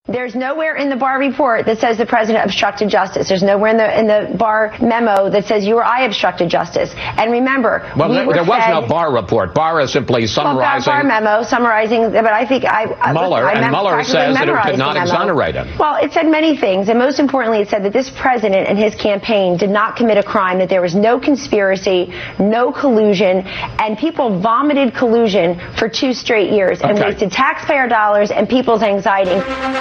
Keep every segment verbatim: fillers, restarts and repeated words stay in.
There's nowhere in the Barr report that says the president obstructed justice. There's nowhere in the in the Barr memo that says you or I obstructed justice. And remember, well, we there, were there was fed, no Barr report. Barr is simply summarizing. Well, Barr memo summarizing, but I think I. Mueller I, I and mem- Mueller says that it did not exonerate him. Well, it said many things, and most importantly, it said that this president and his campaign did not commit a crime. That there was no conspiracy, no collusion, and people vomited collusion for two straight years and okay. wasted taxpayer dollars and people's anxiety.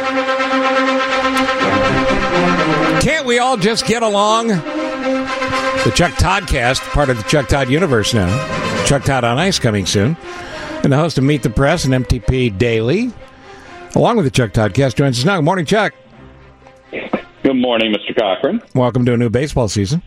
Can't we all just get along? The Chuck Toddcast, part of the Chuck Todd universe now. Chuck Todd on Ice coming soon. And the host of Meet the Press and M T P Daily, along with the Chuck Toddcast, joins us now. Good morning, Chuck. Good morning, Mister Cochran. Welcome to a new baseball season.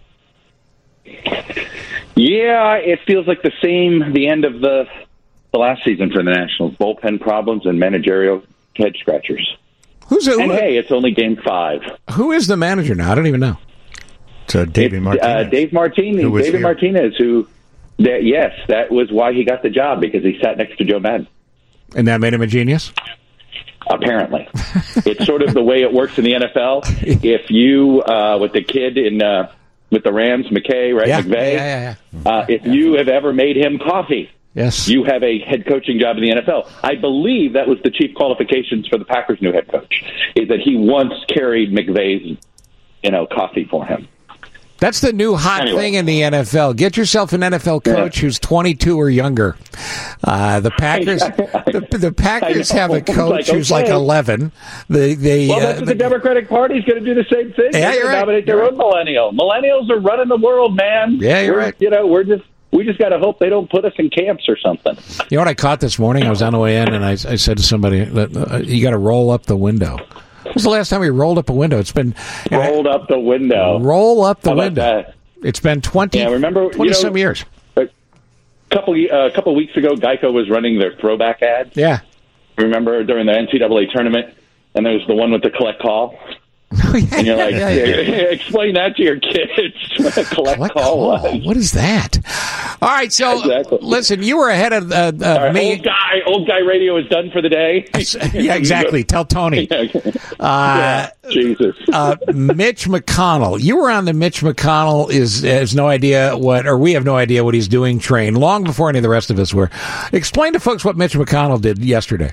Yeah, it feels like the same, the end of the, the last season for the Nationals. Bullpen problems and managerial head scratchers. Who's it? And hey, it's only game five. Who is the manager now? I don't even know. It's uh, David Martinez. Uh, Dave Martinez. David here. Martinez, who, that, yes, that was why he got the job, because he sat next to Joe Madden. And that made him a genius? Apparently. It's sort of the way it works in the N F L. If you, uh, with the kid in, uh, with the Rams, McKay, right, yeah, McVay, yeah, yeah, yeah. Uh, if you have ever made him coffee, yes, you have a head coaching job in the N F L. I believe that was the chief qualifications for the Packers' new head coach, is that he once carried McVay's, you know, coffee for him. That's the new hot anyway. thing in the N F L. Get yourself an N F L coach yeah. who's twenty-two or younger. Uh, the Packers, the, the Packers have a coach like, who's okay. like eleven. The, they, well, that's uh, what the, the Democratic Party is going to do the same thing. Yeah, They're you're going to right. nominate their You're own millennial. Millennials are running the world, man. Yeah, you're we're, right. You know, we're just we just got to hope they don't put us in camps or something. You know what I caught this morning? I was on the way in, and I, I said to somebody that uh, you got to roll up the window. When was the last time we rolled up a window? It's been rolled up the window. Roll up the How about window. that? It's been twenty. Yeah, remember, twenty you know, some years. A couple uh, a couple weeks ago, Geico was running their throwback ads. Yeah. Remember during the N C double A tournament, and there was the one with the collect call. Oh, yeah, And you're like, yeah, yeah, yeah. explain that to your kids. What a collect, Collect call, call. was. What is that? All right, so Exactly. listen, you were ahead of uh, uh, All right, me. old guy, old guy radio is done for the day. Yeah, exactly. Tell Tony. Uh, Uh, Jesus. uh, Mitch McConnell. You were on the Mitch McConnell is has no idea what, or we have no idea what he's doing train long before any of the rest of us were. Explain to folks what Mitch McConnell did yesterday.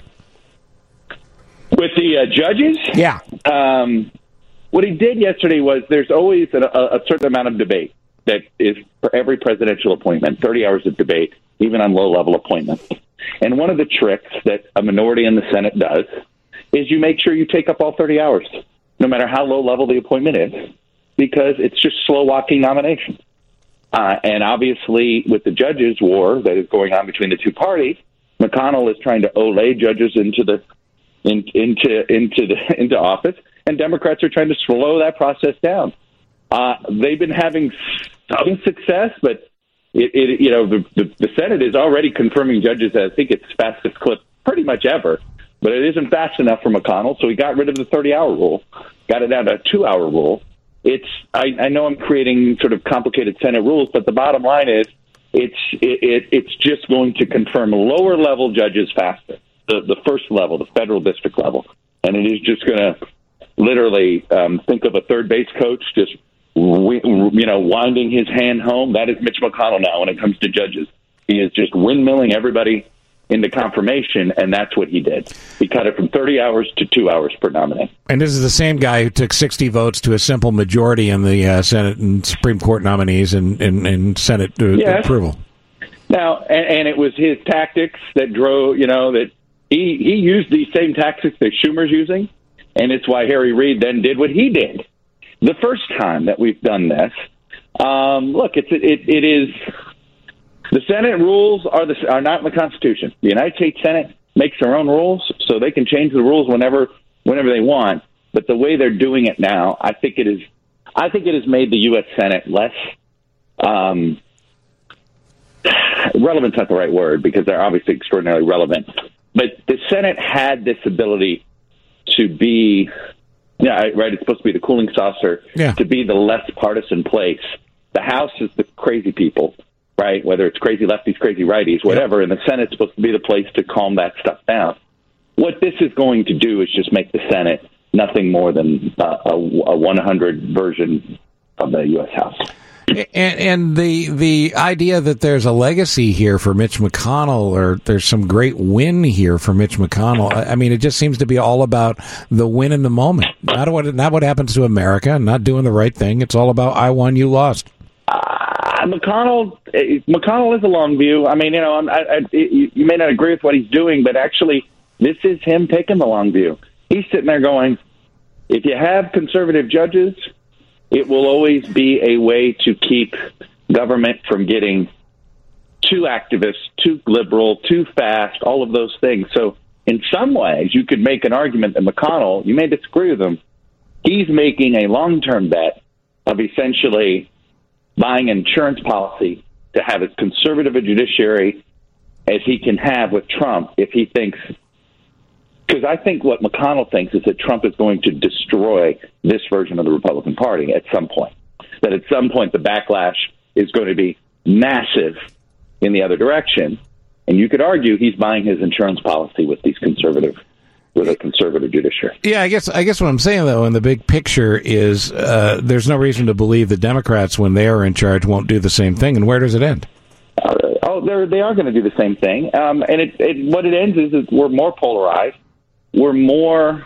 With the uh, judges? Yeah. Um, what he did yesterday was there's always a, a certain amount of debate that is for every presidential appointment, thirty hours of debate, even on low-level appointments. And one of the tricks that a minority in the Senate does is you make sure you take up all thirty hours, no matter how low-level the appointment is, because it's just slow-walking nominations. Uh, and obviously, with the judges' war that is going on between the two parties, McConnell is trying to olay judges into the in, into into the into office, and Democrats are trying to slow that process down. Uh, they've been having some success, but it, it you know the, the the Senate is already confirming judges at I think its fastest clip pretty much ever, but it isn't fast enough for McConnell, so he got rid of the thirty-hour rule, got it down to a two-hour rule. It's I, I know I'm creating sort of complicated Senate rules, but the bottom line is it's it, it, it's just going to confirm lower-level judges faster. The, the first level, the federal district level. And it is just going to literally um, think of a third base coach just, you know, winding his hand home. That is Mitch McConnell now when it comes to judges. He is just windmilling everybody into confirmation, and that's what he did. He cut it from thirty hours to two hours per nominee. And this is the same guy who took sixty votes to a simple majority in the uh, Senate and Supreme Court nominees and, and, and Senate uh, yes. approval. Now, and, and it was his tactics that drove, you know, that He he used these same tactics that Schumer's using, and it's why Harry Reid then did what he did. The first time that we've done this, um, look, it's it, it is the Senate rules are the are not in the Constitution. The United States Senate makes their own rules, so they can change the rules whenever whenever they want. But the way they're doing it now, I think it is I think it has made the U S Senate less. Um, relevant's not the right word because they're obviously extraordinarily relevant. But the Senate had this ability to be, yeah, right, it's supposed to be the cooling saucer, yeah. to be the less partisan place. The House is the crazy people, right, whether it's crazy lefties, crazy righties, whatever, yep. And the Senate's supposed to be the place to calm that stuff down. What this is going to do is just make the Senate nothing more than uh, a, a one hundred version of the U S House. And, and the the idea that there's a legacy here for Mitch McConnell, or there's some great win here for Mitch McConnell. I mean, it just seems to be all about the win in the moment, not what not what happens to America, not doing the right thing. It's all about I won, you lost. Uh, McConnell, McConnell is a long view. I mean, you know, I, I, you may not agree with what he's doing, but actually, this is him taking the long view. He's sitting there going, if you have conservative judges, it will always be a way to keep government from getting too activist, too liberal, too fast, all of those things. So in some ways, you could make an argument that McConnell, you may disagree with him, he's making a long-term bet of essentially buying an insurance policy to have as conservative a judiciary as he can have with Trump if he thinks, because I think what McConnell thinks is that Trump is going to destroy this version of the Republican Party at some point, that at some point the backlash is going to be massive in the other direction. And you could argue he's buying his insurance policy with these conservative, with a conservative judiciary. Yeah, I guess I guess what I'm saying, though, in the big picture is uh, there's no reason to believe the Democrats, when they are in charge, won't do the same thing. And where does it end? Uh, oh, they're, they are going to do the same thing. Um, and it, it, what it ends is, is we're more polarized. We're more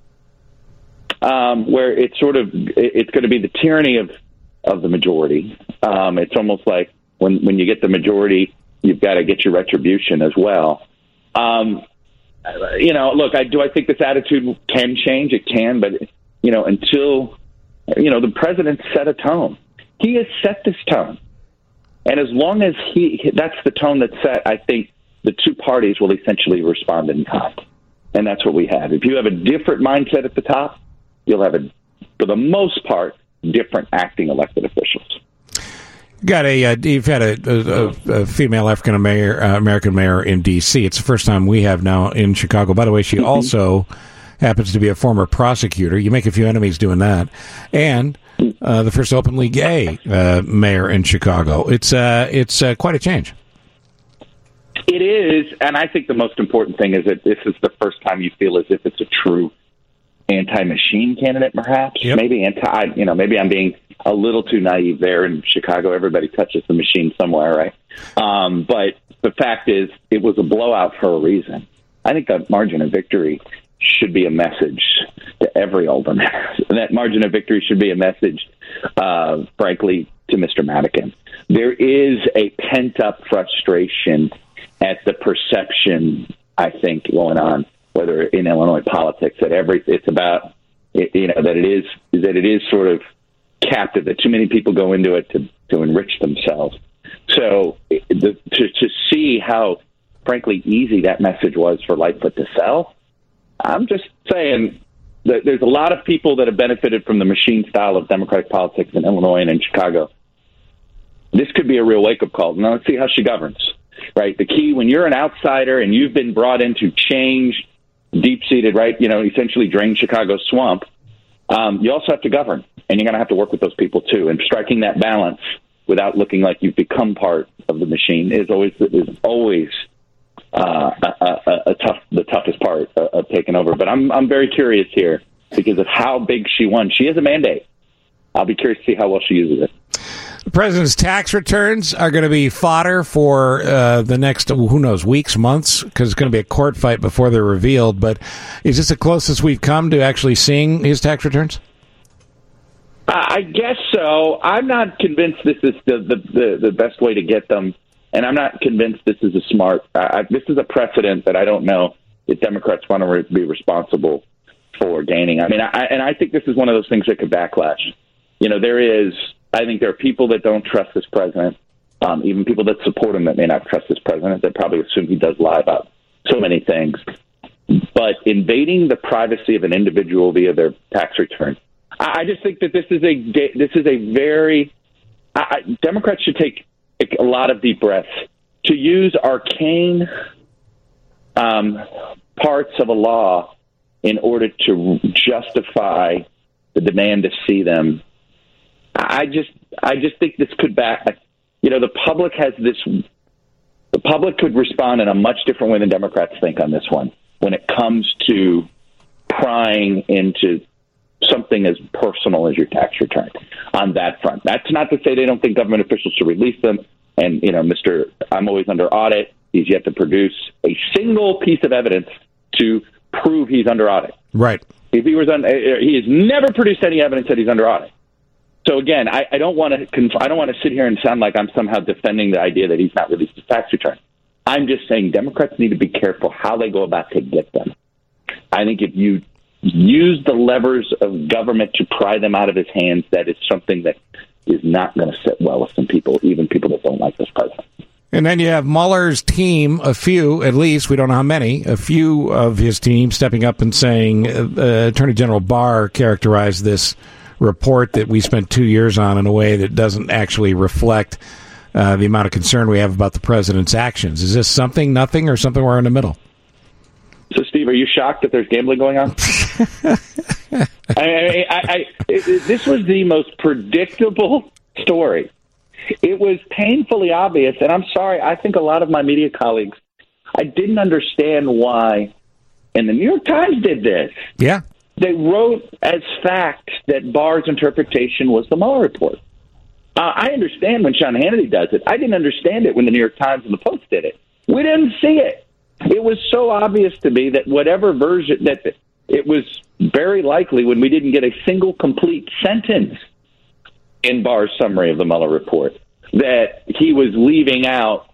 um, where it's sort of it's going to be the tyranny of, of the majority. Um, it's almost like when, when you get the majority, you've got to get your retribution as well. Um, you know, look, I do I think this attitude can change. It can, but you know, until you know the president set a tone. He has set this tone, and as long as he that's the tone that's set, I think the two parties will essentially respond in kind. And that's what we have. If you have a different mindset at the top, you'll have, a, for the most part, different acting elected officials. Got a uh, you've had a, a, a female African mayor, uh, American mayor in D C. It's the first time we have now in Chicago. By the way, she mm-hmm. also happens to be a former prosecutor. You make a few enemies doing that, and uh, the first openly gay uh, mayor in Chicago. It's uh, it's uh, quite a change. It is, and I think the most important thing is that this is the first time you feel as if it's a true anti-machine candidate, perhaps. Yep. Maybe anti, you know, maybe I'm being a little too naive there. In Chicago, everybody touches the machine somewhere, right? Um, but the fact is, it was a blowout for a reason. I think that margin of victory should be a message to every alderman. And that margin of victory should be a message, uh, frankly, to Mister Madigan. There is a pent-up frustration at the perception, I think, going on, whether in Illinois politics, that every it's about, you know, that it is that it is sort of captive, that too many people go into it to, to enrich themselves. So the, to to see how, frankly, easy that message was for Lightfoot to sell, I'm just saying that there's a lot of people that have benefited from the machine style of Democratic politics in Illinois and in Chicago. This could be a real wake-up call. Now let's see how she governs. Right. The key, when you're an outsider and you've been brought in to change, deep-seated, right, you know, essentially drain Chicago's swamp, um, you also have to govern. And you're going to have to work with those people, too. And striking that balance without looking like you've become part of the machine is always is always uh, a, a, a tough, the toughest part of, of taking over. But I'm I'm very curious here because of how big she won. She has a mandate. I'll be curious to see how well she uses it. The president's tax returns are going to be fodder for uh, the next, who knows, weeks, months, because it's going to be a court fight before they're revealed. But is this the closest we've come to actually seeing his tax returns? I guess so. I'm not convinced this is the, the, the, the best way to get them, and I'm not convinced this is a smart. Uh, this is a precedent that I don't know if Democrats want to re- be responsible for gaining. I mean, I, and I think this is one of those things that could backlash. You know, there is... I think there are people that don't trust this president, um, even people that support him that may not trust this president, that probably assume he does lie about so many things. But invading the privacy of an individual via their tax return, I, I just think that this is a this is a very I, Democrats should take a lot of deep breaths. To use arcane um, parts of a law in order to justify the demand to see them. I just, I just think this could back. You know, the public has this. The public could respond in a much different way than Democrats think on this one when it comes to prying into something as personal as your tax return on that front. That's not to say they don't think government officials should release them. And, you know, Mister I'm always under audit. He's yet to produce a single piece of evidence to prove he's under audit. Right. If he was on, he has never produced any evidence that he's under audit. So again, I, I don't want to. I don't want to sit here and sound like I'm somehow defending the idea that he's not released his tax return. I'm just saying Democrats need to be careful how they go about to get them. I think if you use the levers of government to pry them out of his hands, that is something that is not going to sit well with some people, even people that don't like this president. And then you have Mueller's team, a few, at least, we don't know how many, a few of his team stepping up and saying uh, Attorney General Barr characterized this report that we spent two years on in a way that doesn't actually reflect uh, the amount of concern we have about the president's actions. Is this something, nothing, or something we're in the middle? So, Steve, are you shocked that there's gambling going on? I, I, I, I, it, this was the most predictable story. It was painfully obvious, and I'm sorry, I think a lot of my media colleagues, I didn't understand why, and the New York Times did this. Yeah. They wrote as fact that Barr's interpretation was the Mueller report. Uh, I understand when Sean Hannity does it. I didn't understand it when the New York Times and the Post did it. We didn't see it. It was so obvious to me that whatever version, that it was very likely when we didn't get a single complete sentence in Barr's summary of the Mueller report, that he was leaving out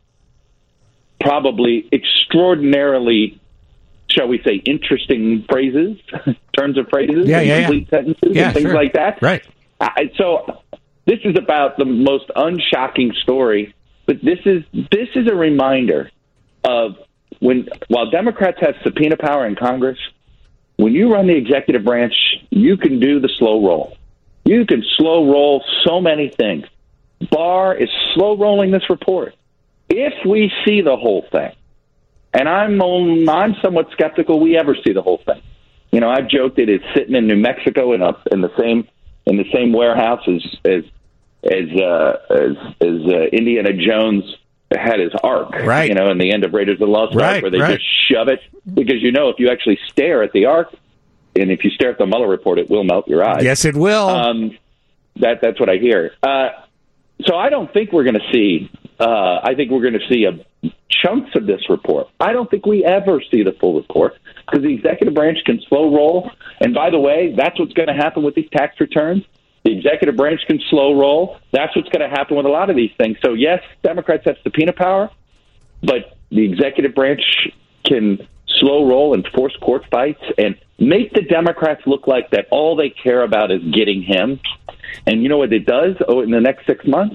probably extraordinarily, shall we say, interesting phrases, turns of phrases, yeah, yeah, complete yeah. sentences, yeah, and things sure. like that. Right. I, so this is about the most unshocking story, but this is this is a reminder of when, while Democrats have subpoena power in Congress, when you run the executive branch, you can do the slow roll. You can slow roll so many things. Barr is slow rolling this report. If we see the whole thing, and I'm I'm somewhat skeptical we ever see the whole thing. You know, I've joked that it's sitting in New Mexico in a, in the same in the same warehouse as as as uh, as, as uh, Indiana Jones had his ark, right? You know, in the end of Raiders of the Lost Ark, right, where they right. just shove it, because you know if you actually stare at the ark, and if you stare at the Mueller report, it will melt your eyes. Yes, it will. Um, that that's what I hear. Uh, so I don't think we're going to see. Uh, I think we're going to see a chunks of this report. I don't think we ever see the full report because the executive branch can slow roll. And by the way, that's what's going to happen with these tax returns. The executive branch can slow roll. That's what's going to happen with a lot of these things. So, yes, Democrats have subpoena power, but the executive branch can slow roll and force court fights and make the Democrats look like that all they care about is getting him. And you know what it does oh, in the next six months?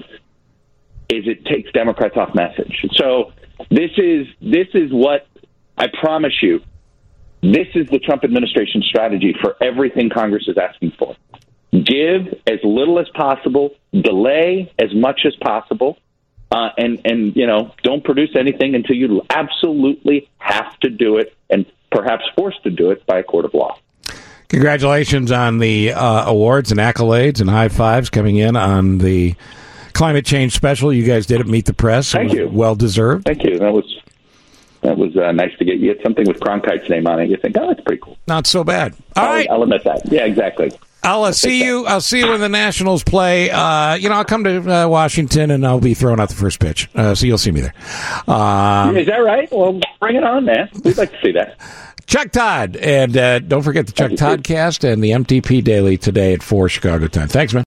Is it takes Democrats off message. So this is this is what I promise you, this is the Trump administration strategy for everything Congress is asking for. Give as little as possible, delay as much as possible, uh, and, and, you know, don't produce anything until you absolutely have to do it and perhaps forced to do it by a court of law. Congratulations on the uh, awards and accolades and high fives coming in on the climate change special you guys did at Meet the Press. Thank you. Well deserved. Thank you. That was that was uh, nice to get. You had something with Cronkite's name on it. You think, oh, that's pretty cool. Not so bad. All I'll, right. I'll admit that. Yeah, exactly. I'll uh, see you. I'll see you when the Nationals play. Uh, you know, I'll come to uh, Washington and I'll be throwing out the first pitch. Uh, so you'll see me there. Um, Is that right? Well, bring it on, man. We'd like to see that. Chuck Todd, and uh, don't forget the Chuck Todd cast and the M T P Daily today at four Chicago time. Thanks, man.